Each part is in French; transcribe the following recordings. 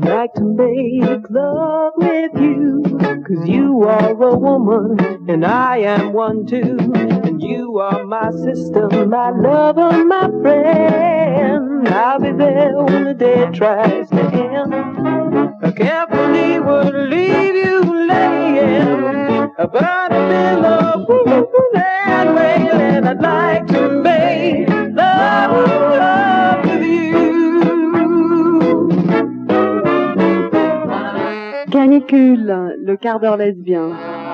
like to make love with you, 'cause you are a woman and I am one too, and you are my sister, my lover, my friend. I'll be there when the day tries to end. I carefully would leave you laying about a pillow and wailing. I'd like to make love with you. Canicule, le quart d'heure lesbien.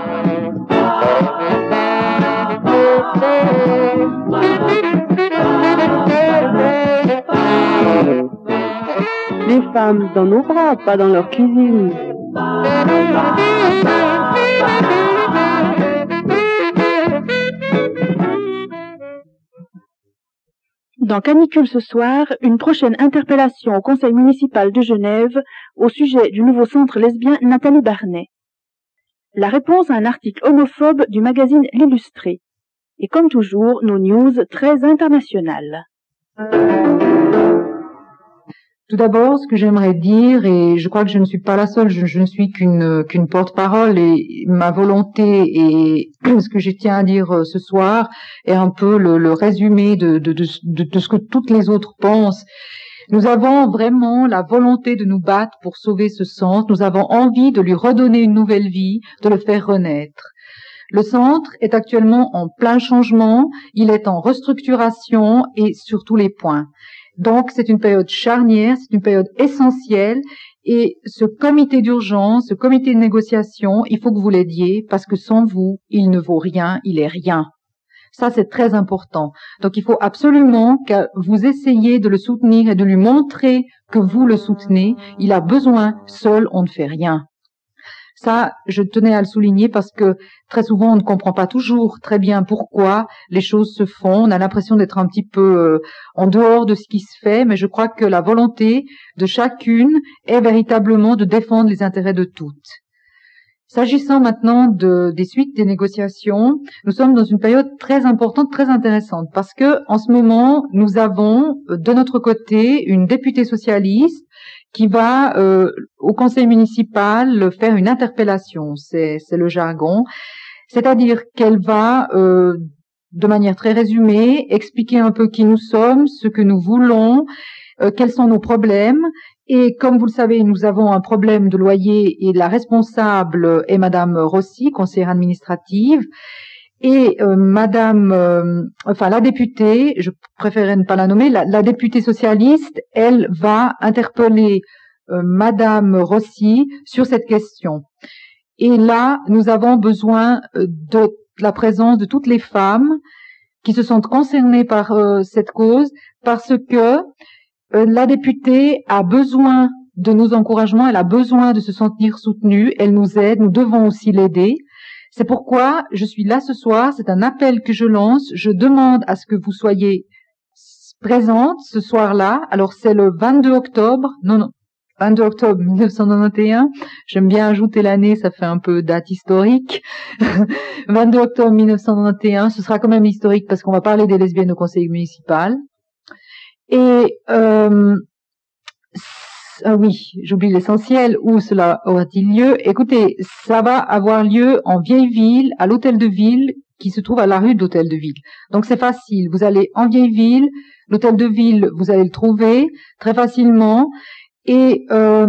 Les femmes dans nos bras, pas dans leur cuisine. Dans Canicule ce soir, une prochaine interpellation au Conseil municipal de Genève au sujet du nouveau centre lesbien Nathalie Barnet. La réponse à un article homophobe du magazine L'Illustré. Et comme toujours, nos news très internationales. Tout d'abord, ce que j'aimerais dire, et je crois que je ne suis pas la seule, je ne suis qu'une porte-parole, et ma volonté et ce que je tiens à dire ce soir est un peu le résumé de ce que toutes les autres pensent. Nous avons vraiment la volonté de nous battre pour sauver ce centre. Nous avons envie de lui redonner une nouvelle vie, de le faire renaître. Le centre est actuellement en plein changement, il est en restructuration et sur tous les points. Donc, c'est une période charnière, c'est une période essentielle, et ce comité d'urgence, ce comité de négociation, il faut que vous l'aidiez, parce que sans vous, il ne vaut rien, il est rien. Ça, c'est très important. Donc, il faut absolument que vous essayiez de le soutenir et de lui montrer que vous le soutenez. Il a besoin, seul, on ne fait rien. Ça, je tenais à le souligner parce que très souvent, on ne comprend pas toujours très bien pourquoi les choses se font. On a l'impression d'être un petit peu en dehors de ce qui se fait, mais je crois que la volonté de chacune est véritablement de défendre les intérêts de toutes. S'agissant maintenant des suites des négociations, nous sommes dans une période très importante, très intéressante, parce que en ce moment, nous avons de notre côté une députée socialiste qui va au conseil municipal faire une interpellation, c'est le jargon, c'est-à-dire qu'elle va de manière très résumée expliquer un peu qui nous sommes, ce que nous voulons, quels sont nos problèmes, et comme vous le savez, nous avons un problème de loyer et la responsable est Madame Rossi, conseillère administrative. Et la députée, je préférerais ne pas la nommer, la députée socialiste, elle va interpeller Madame Rossi sur cette question. Et là, nous avons besoin de la présence de toutes les femmes qui se sentent concernées par cette cause, parce que la députée a besoin de nos encouragements, elle a besoin de se sentir soutenue, elle nous aide, nous devons aussi l'aider. C'est pourquoi je suis là ce soir, c'est un appel que je lance, je demande à ce que vous soyez présentes ce soir-là. Alors c'est le 22 octobre 1991, j'aime bien ajouter l'année, ça fait un peu date historique. 22 octobre 1991, ce sera quand même historique parce qu'on va parler des lesbiennes au conseil municipal. Et oui, j'oublie l'essentiel, où cela aura-t-il lieu? Écoutez, ça va avoir lieu en Vieille-Ville, à l'hôtel de ville, qui se trouve à la rue de l'hôtel de ville. Donc c'est facile, vous allez en Vieille-Ville, l'hôtel de ville, vous allez le trouver très facilement, et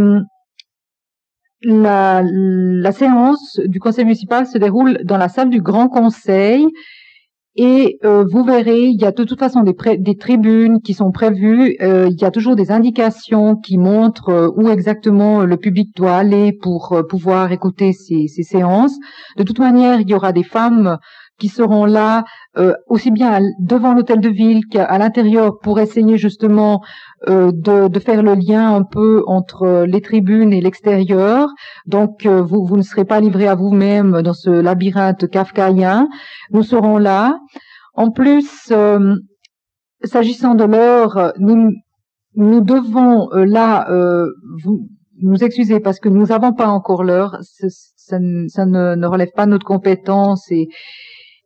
la séance du conseil municipal se déroule dans la salle du Grand Conseil, et vous verrez, il y a de toute façon des tribunes qui sont prévues, il y a toujours des indications qui montrent où exactement le public doit aller pour pouvoir écouter ces séances. De toute manière, il y aura des femmes qui seront là aussi bien devant l'hôtel de ville qu'à l'intérieur pour essayer justement de faire le lien un peu entre les tribunes et l'extérieur. Donc vous ne serez pas livrés à vous-même dans ce labyrinthe kafkaïen. Nous serons là. En plus, s'agissant de l'heure, nous devons vous nous excuser parce que nous n'avons pas encore l'heure. Ça ne relève pas de notre compétence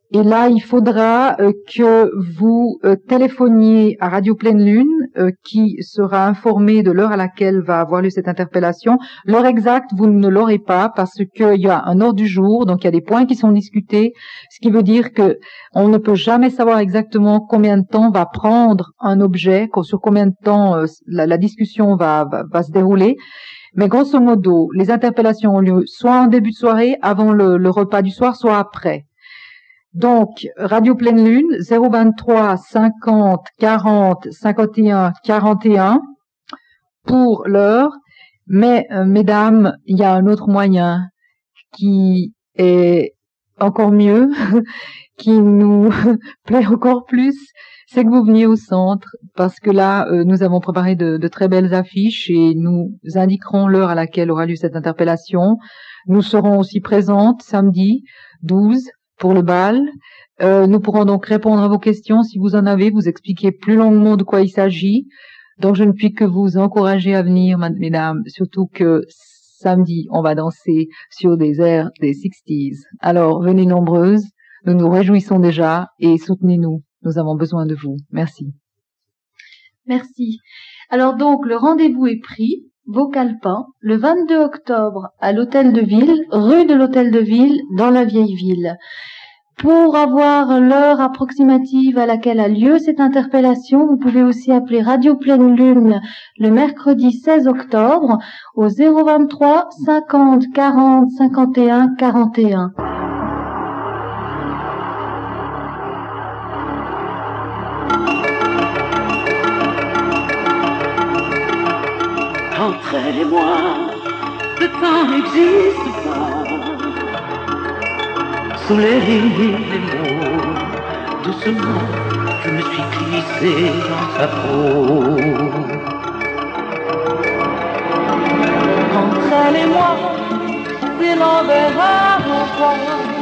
Et là, il faudra que vous téléphoniez à Radio Pleine Lune, qui sera informé de l'heure à laquelle va avoir lieu cette interpellation. L'heure exacte, vous ne l'aurez pas parce qu'il y a un ordre du jour, donc il y a des points qui sont discutés, ce qui veut dire que on ne peut jamais savoir exactement combien de temps va prendre un objet, sur combien de temps la discussion va se dérouler. Mais grosso modo, les interpellations ont lieu soit en début de soirée, avant le repas du soir, soit après. Donc, Radio Pleine Lune, 023 50 40 51 41 pour l'heure. Mais, mesdames, il y a un autre moyen qui est encore mieux, qui nous plaît encore plus, c'est que vous veniez au centre, parce que là, nous avons préparé de très belles affiches et nous indiquerons l'heure à laquelle aura lieu cette interpellation. Nous serons aussi présentes samedi 12 pour le bal. Nous pourrons donc répondre à vos questions si vous en avez, vous expliquer plus longuement de quoi il s'agit. Donc je ne puis que vous encourager à venir, mesdames, surtout que samedi, on va danser sur des airs des 60s. Alors venez nombreuses, nous nous réjouissons déjà et soutenez-nous. Nous avons besoin de vous. Merci. Merci. Alors donc, le rendez-vous est pris, Vaucalpin, le 22 octobre à l'Hôtel de Ville, rue de l'Hôtel de Ville, dans la vieille ville. Pour avoir l'heure approximative à laquelle a lieu cette interpellation, vous pouvez aussi appeler Radio Pleine Lune le mercredi 16 octobre au 023 50 40 51 41. Entre elle et moi, le temps n'existe pas. Sous les lignes des mots, doucement, je me suis glissé dans sa peau. Entre elle et moi, c'est l'envers à l'endroit.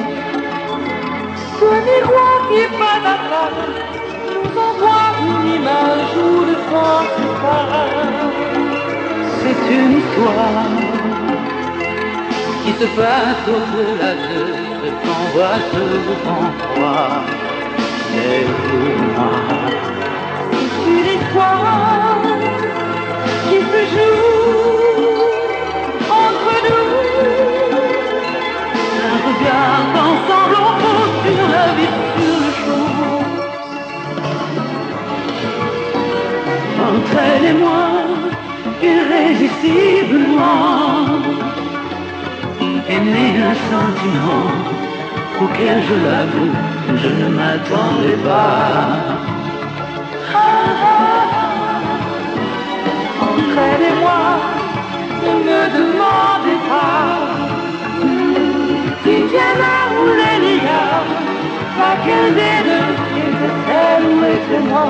Ce miroir qui pas d'appart nous envoie une image où le sang se part. C'est une histoire qui se passe au-delà de ce qu'on voit, ce qu'on croit. Mais pour moi, c'est une histoire qui se joue entre nous. Un regard ensemble, on pose sur la vie, sur le jour. Entre elle et moi, irrésistiblement est né un sentiment auquel, je l'avoue, je ne m'attendais pas. Entre elle et moi, ne me demandez pas si Dieu là où il y a, laquelle des deux était elle ou était moi.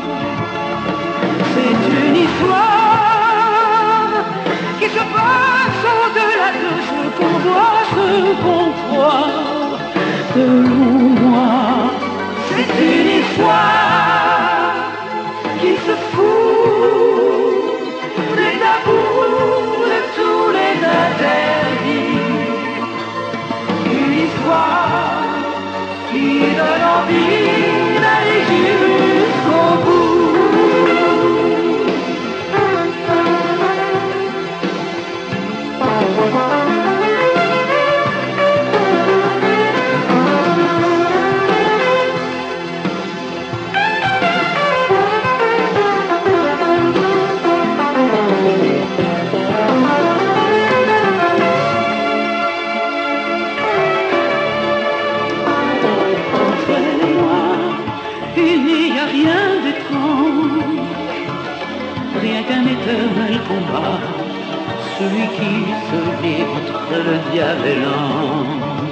C'est une histoire qui se passe au-delà de ce qu'on voit, ce qu'on croit, de moi. C'est une histoire qui se fout des tabous, de tous les interdits. Une histoire qui donne envie d'aller jusqu'au bout. Combat, celui qui se livre entre le diable et l'ange.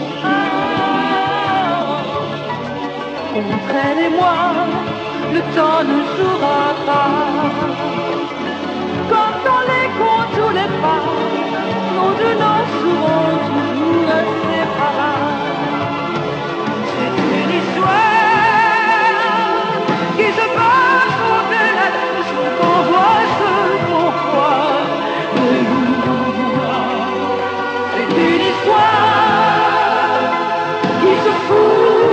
Entre elle et moi, le temps ne jouera pas. Comme dans les contes ou les pas, nos deux noms seront toujours inséparables. C'est une histoire qui se passe au-delà de ce qu'on voit, ce qu'on croit. C'est une histoire qui se fout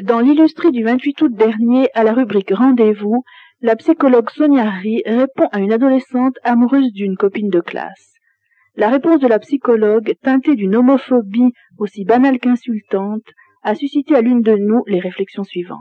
Dans l'illustré du 28 août dernier, à la rubrique Rendez-vous, la psychologue Sonia Ri répond à une adolescente amoureuse d'une copine de classe. La réponse de la psychologue, teintée d'une homophobie aussi banale qu'insultante, a suscité à l'une de nous les réflexions suivantes.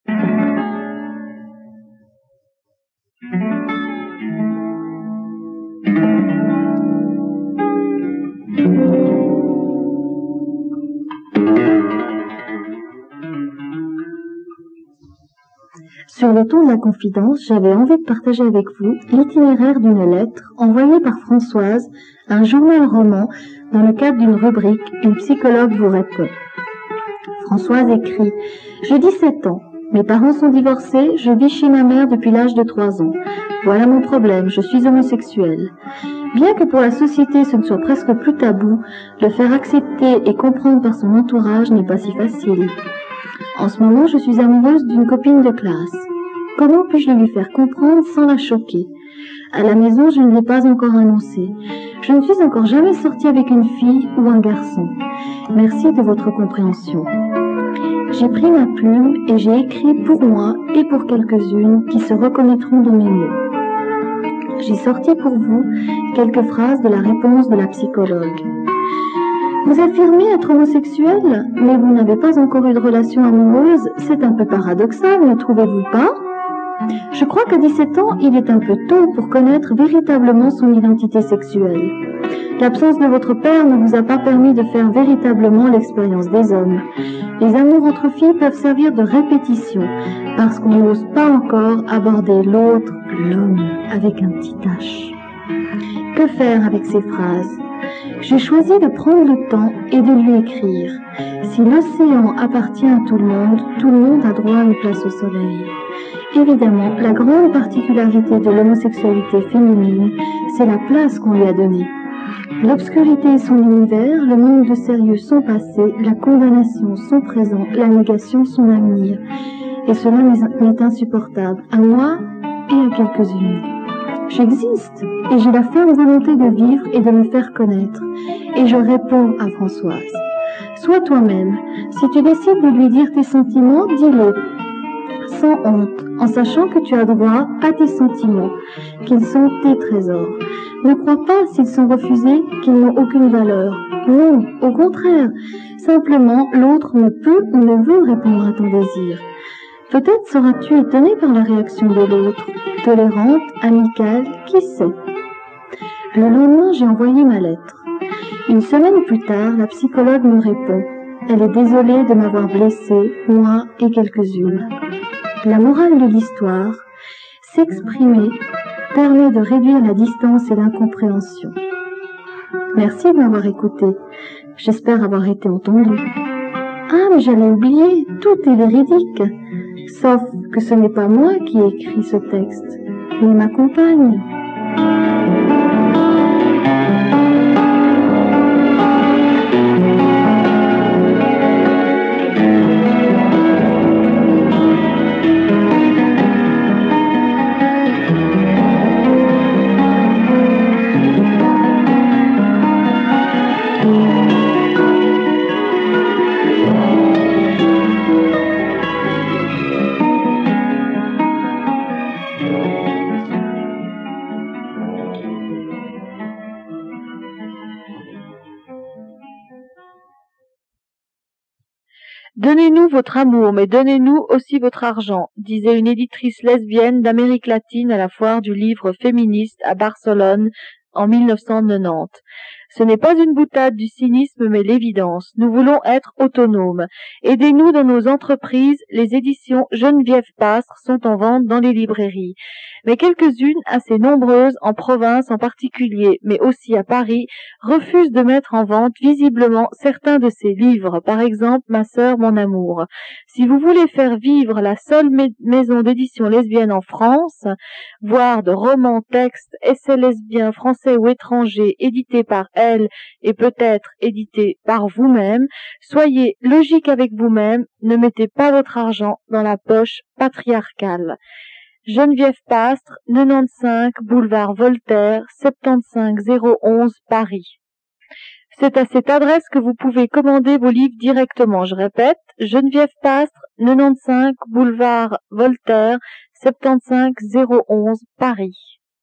Sur le ton de la confidence, j'avais envie de partager avec vous l'itinéraire d'une lettre envoyée par Françoise à un journal roman dans le cadre d'une rubrique « Une psychologue vous répond ». Françoise écrit « J'ai 17 ans. Mes parents sont divorcés, je vis chez ma mère depuis l'âge de 3 ans. Voilà mon problème, je suis homosexuelle. Bien que pour la société ce ne soit presque plus tabou, le faire accepter et comprendre par son entourage n'est pas si facile. En ce moment, je suis amoureuse d'une copine de classe. Comment puis-je le lui faire comprendre sans la choquer? À la maison, je ne l'ai pas encore annoncé. Je ne suis encore jamais sortie avec une fille ou un garçon. Merci de votre compréhension. J'ai pris ma plume et j'ai écrit pour moi et pour quelques-unes qui se reconnaîtront dans mes mots. J'ai sorti pour vous quelques phrases de la réponse de la psychologue. Vous affirmez être homosexuel, mais vous n'avez pas encore eu de relation amoureuse. C'est un peu paradoxal, ne trouvez-vous pas? Je crois qu'à 17 ans, il est un peu tôt pour connaître véritablement son identité sexuelle. L'absence de votre père ne vous a pas permis de faire véritablement l'expérience des hommes. Les amours entre filles peuvent servir de répétition, parce qu'on n'ose pas encore aborder l'autre, l'homme, avec un petit H. Que faire avec ces phrases? J'ai choisi de prendre le temps et de lui écrire. Si l'océan appartient à tout le monde a droit à une place au soleil. Évidemment, la grande particularité de l'homosexualité féminine, c'est la place qu'on lui a donnée. L'obscurité est son univers, le manque de sérieux son passé, la condamnation son présent, la négation son avenir. Et cela m'est insupportable, à moi et à quelques-unes. J'existe et j'ai la ferme volonté de vivre et de me faire connaître. Et je réponds à Françoise. Sois toi-même. Si tu décides de lui dire tes sentiments, dis-le. Sans honte, en sachant que tu as droit à tes sentiments, qu'ils sont tes trésors. Ne crois pas, s'ils sont refusés, qu'ils n'ont aucune valeur. Non, au contraire. Simplement, l'autre ne peut ou ne veut répondre à ton désir. Peut-être seras-tu étonné par la réaction de l'autre. Tolérante, amicale, qui sait? Le lendemain, j'ai envoyé ma lettre. Une semaine plus tard, la psychologue me répond. Elle est désolée de m'avoir blessée, moi et quelques-unes. La morale de l'histoire, s'exprimer permet de réduire la distance et l'incompréhension. Merci de m'avoir écouté. J'espère avoir été entendu. Ah, mais j'allais oublier, tout est véridique. Sauf que ce n'est pas moi qui ai écrit ce texte, mais ma compagne. Donnez-nous votre amour, mais donnez-nous aussi votre argent, disait une éditrice lesbienne d'Amérique latine à la foire du livre féministe à Barcelone en 1990. Ce n'est pas une boutade du cynisme, mais l'évidence. Nous voulons être autonomes. Aidez-nous dans nos entreprises. Les éditions Geneviève Pastre sont en vente dans les librairies. Mais quelques-unes, assez nombreuses, en province en particulier, mais aussi à Paris, refusent de mettre en vente visiblement certains de ces livres, par exemple Ma sœur, mon amour. Si vous voulez faire vivre la seule maison d'édition lesbienne en France, voire de romans, textes, essais lesbiens français ou étrangers édités par elle et peut-être édités par vous-même, soyez logique avec vous-même, ne mettez pas votre argent dans la poche patriarcale. Geneviève Pastre, 95, boulevard Voltaire, 75011, Paris. C'est à cette adresse que vous pouvez commander vos livres directement. Je répète, Geneviève Pastre, 95 boulevard Voltaire, 75 011 Paris.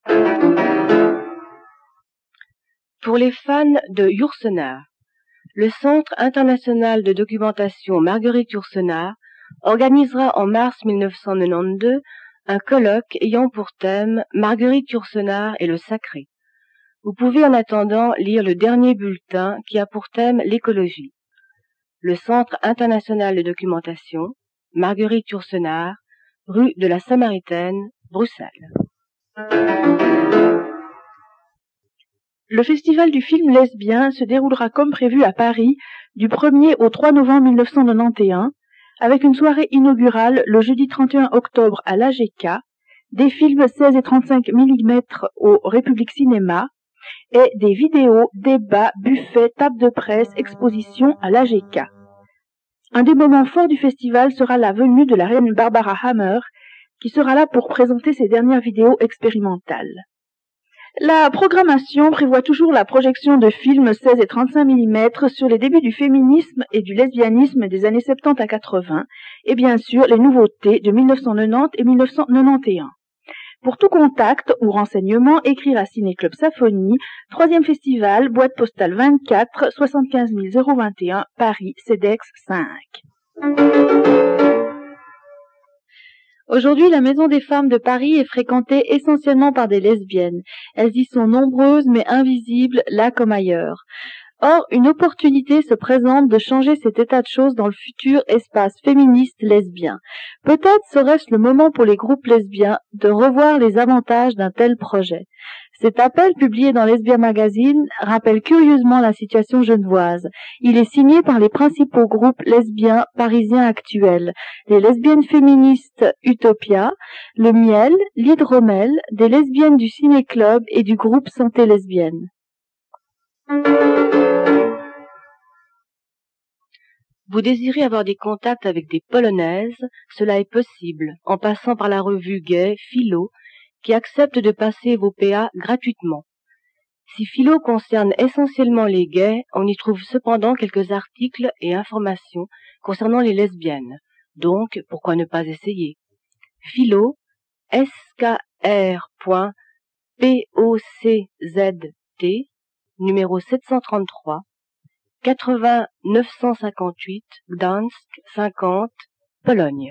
Pour les fans de Yourcenar, le Centre international de documentation Marguerite Yourcenar organisera en mars 1992 un colloque ayant pour thème Marguerite Yourcenar et le sacré. Vous pouvez en attendant lire le dernier bulletin qui a pour thème l'écologie. Le Centre international de documentation, Marguerite Yourcenar, rue de la Samaritaine, Bruxelles. Le Festival du film lesbien se déroulera comme prévu à Paris du 1er au 3 novembre 1991, avec une soirée inaugurale le jeudi 31 octobre à l'AGK, des films 16 et 35 mm au République Cinéma, et des vidéos, débats, buffets, tables de presse, expositions à l'AGK. Un des moments forts du festival sera la venue de la reine Barbara Hammer, qui sera là pour présenter ses dernières vidéos expérimentales. La programmation prévoit toujours la projection de films 16 et 35 mm sur les débuts du féminisme et du lesbianisme des années 70 à 80, et bien sûr les nouveautés de 1990 et 1991. Pour tout contact ou renseignement, écrire à Ciné-Club Symphonie, 3e festival, boîte postale 24 75 021, Paris, CEDEX 5. Aujourd'hui, la Maison des Femmes de Paris est fréquentée essentiellement par des lesbiennes. Elles y sont nombreuses mais invisibles, là comme ailleurs. Or, une opportunité se présente de changer cet état de choses dans le futur espace féministe lesbien. Peut-être serait-ce le moment pour les groupes lesbiens de revoir les avantages d'un tel projet. Cet appel, publié dans Lesbia Magazine, rappelle curieusement la situation genevoise. Il est signé par les principaux groupes lesbiens parisiens actuels, les lesbiennes féministes Utopia, le Miel, l'Hydromel, des lesbiennes du Ciné-Club et du groupe Santé Lesbienne. Vous désirez avoir des contacts avec des Polonaises, cela est possible, en passant par la revue gay Philo, qui accepte de passer vos PA gratuitement. Si Philo concerne essentiellement les gays, on y trouve cependant quelques articles et informations concernant les lesbiennes. Donc, pourquoi ne pas essayer? Philo, skr.poczt, numéro 733, 80 958, Gdansk, 50, Pologne.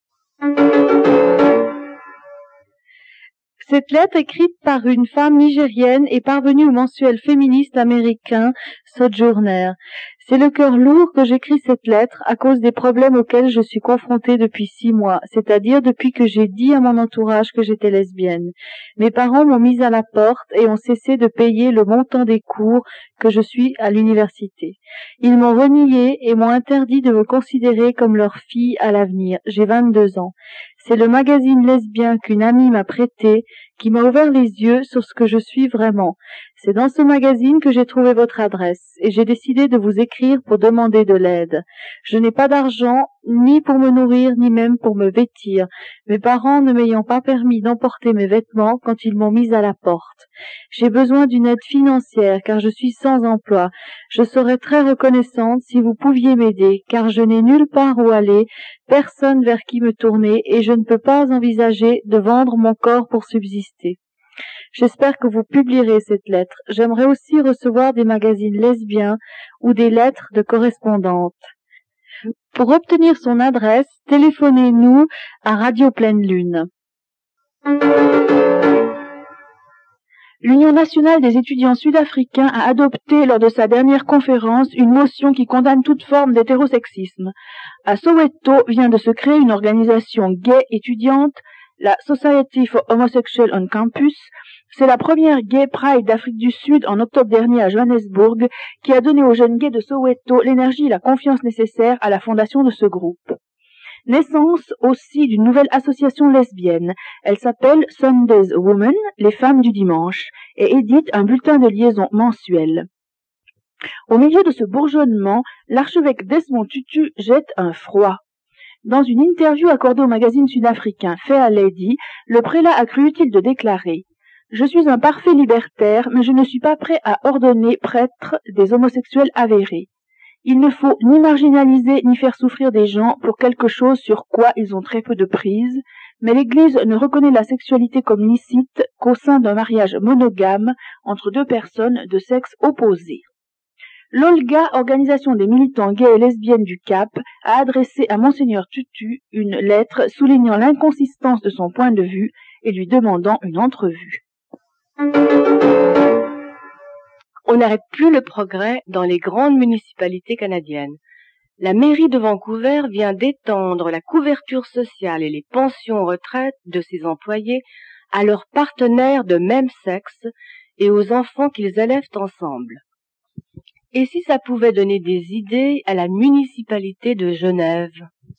Cette lettre écrite par une femme nigérienne est parvenue au mensuel féministe américain Sojourner. C'est le cœur lourd que j'écris cette lettre à cause des problèmes auxquels je suis confrontée depuis 6 mois, c'est-à-dire depuis que j'ai dit à mon entourage que j'étais lesbienne. Mes parents m'ont mise à la porte et ont cessé de payer le montant des cours que je suis à l'université. Ils m'ont renié et m'ont interdit de me considérer comme leur fille à l'avenir. J'ai 22 ans. C'est le magazine lesbien qu'une amie m'a prêté qui m'a ouvert les yeux sur ce que je suis vraiment. C'est dans ce magazine que j'ai trouvé votre adresse et j'ai décidé de vous écrire pour demander de l'aide. Je n'ai pas d'argent, ni pour me nourrir, ni même pour me vêtir, mes parents ne m'ayant pas permis d'emporter mes vêtements quand ils m'ont mise à la porte. J'ai besoin d'une aide financière car je suis sans emploi. Je serais très reconnaissante si vous pouviez m'aider car je n'ai nulle part où aller, personne vers qui me tourner et je ne peux pas envisager de vendre mon corps pour subsister. J'espère que vous publierez cette lettre. J'aimerais aussi recevoir des magazines lesbiens ou des lettres de correspondantes. Pour obtenir son adresse, téléphonez-nous à Radio Pleine Lune. L'Union nationale des étudiants sud-africains a adopté lors de sa dernière conférence une motion qui condamne toute forme d'hétérosexisme. À Soweto vient de se créer une organisation gay étudiante, la Society for Homosexuals on Campus. C'est la première Gay Pride d'Afrique du Sud en octobre dernier à Johannesburg qui a donné aux jeunes gays de Soweto l'énergie et la confiance nécessaires à la fondation de ce groupe. Naissance aussi d'une nouvelle association lesbienne. Elle s'appelle Sunday's Women, les femmes du dimanche, et édite un bulletin de liaison mensuel. Au milieu de ce bourgeonnement, l'archevêque Desmond Tutu jette un froid. Dans une interview accordée au magazine sud-africain Fair Lady, le prélat a cru utile de déclarer Je suis un parfait libertaire, mais je ne suis pas prêt à ordonner prêtre des homosexuels avérés. Il ne faut ni marginaliser ni faire souffrir des gens pour quelque chose sur quoi ils ont très peu de prise, mais l'Église ne reconnaît la sexualité comme licite qu'au sein d'un mariage monogame entre deux personnes de sexe opposé. L'Olga, organisation des militants gays et lesbiennes du Cap, a adressé à Monseigneur Tutu une lettre soulignant l'inconsistance de son point de vue et lui demandant une entrevue. On n'arrête plus le progrès dans les grandes municipalités canadiennes. La mairie de Vancouver vient d'étendre la couverture sociale et les pensions retraite de ses employés à leurs partenaires de même sexe et aux enfants qu'ils élèvent ensemble. Et si ça pouvait donner des idées à la municipalité de Genève?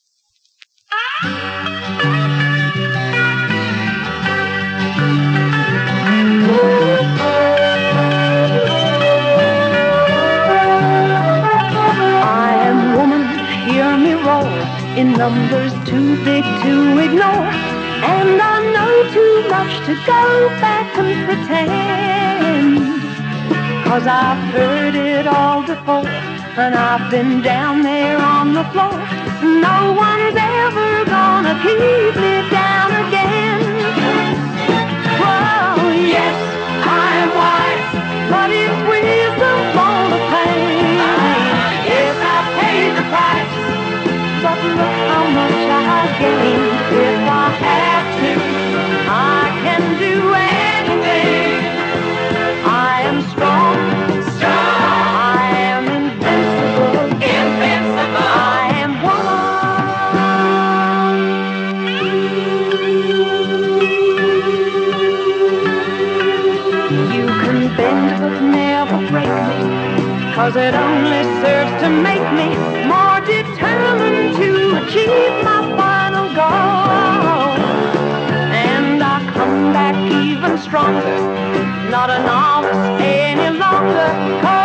In numbers too big to ignore, and I know too much to go back and pretend, 'cause I've heard it all before, and I've been down there on the floor. No one's ever gonna keep me down again. Well, yes, I'm wise, but if wisdom wanna pay, yes, I paid the price. But look how much I gain. If I have to, I can do anything. I am strong, I am invincible, I am one. You can bend but never break me, 'cause it only serves to make me more determined to achieve my final goal. And I come back even stronger, not a novice any longer.